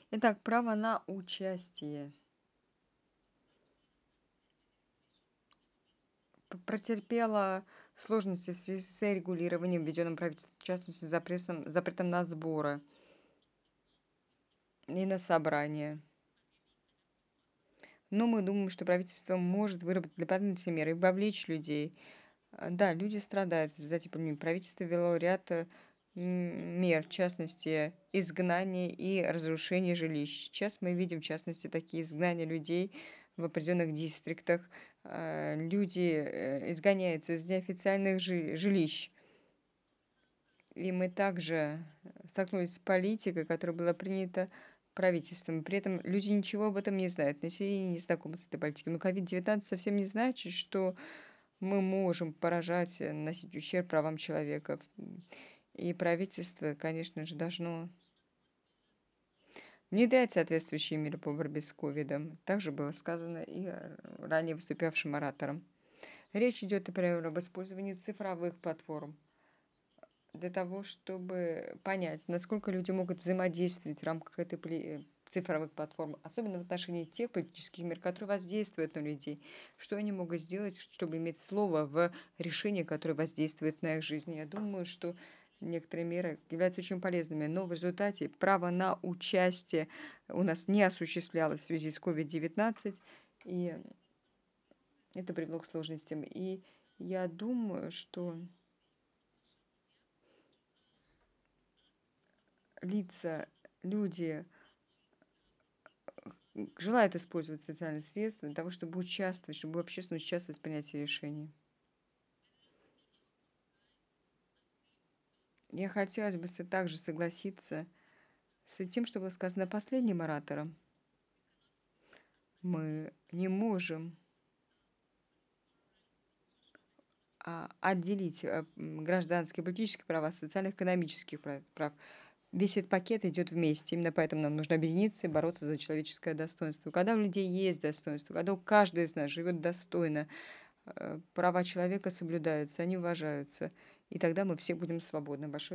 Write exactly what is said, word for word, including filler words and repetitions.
Итак, право на участие. П- Претерпела сложности в связи с регулированием, введенным правительством, в частности, запретом, запретом на сборы и на собрания. Но мы думаем, что правительство может выработать дополнительные меры и вовлечь людей. А, Да, люди страдают из-за этих проблем. Правительство ввело ряд э, м, мер, в частности, изгнание и разрушение жилищ. Сейчас мы видим, в частности, такие изгнания людей в определенных дистриктах. А, Люди э, изгоняются из неофициальных жи- жилищ. И мы также столкнулись с политикой, которая была принята правительством. При этом люди ничего об этом не знают, население не знакомо с этой политикой. Но ковид девятнадцать совсем не значит, что мы можем поражать, э, наносить ущерб правам человека. И правительство, конечно же, должно внедрять соответствующие меры по борьбе с ковидом. Также было сказано и э, ранее выступавшим оратором. Речь идет, например, об использовании цифровых платформ для того, чтобы понять, насколько люди могут взаимодействовать в рамках этой пли- цифровых платформ, особенно в отношении тех политических мер, которые воздействуют на людей, что они могут сделать, чтобы иметь слово в решении, которое воздействует на их жизнь. Я думаю, что некоторые меры являются очень полезными, но в результате право на участие у нас не осуществлялось в связи с ковид девятнадцать, и это привело к сложностям. И я думаю, что лица, люди, желает использовать социальные средства для того, чтобы участвовать, чтобы общественность участвовать в принятии решений. Я хотелось бы с- также согласиться с тем, что было сказано последним оратором. Мы не можем а, отделить а, м, гражданские и политические права от социально-экономических прав. прав. Весь этот пакет идет вместе. Именно поэтому нам нужно объединиться и бороться за человеческое достоинство. Когда у людей есть достоинство, когда у каждого из нас живет достойно, э, права человека соблюдаются, они уважаются, и тогда мы все будем свободны. Большое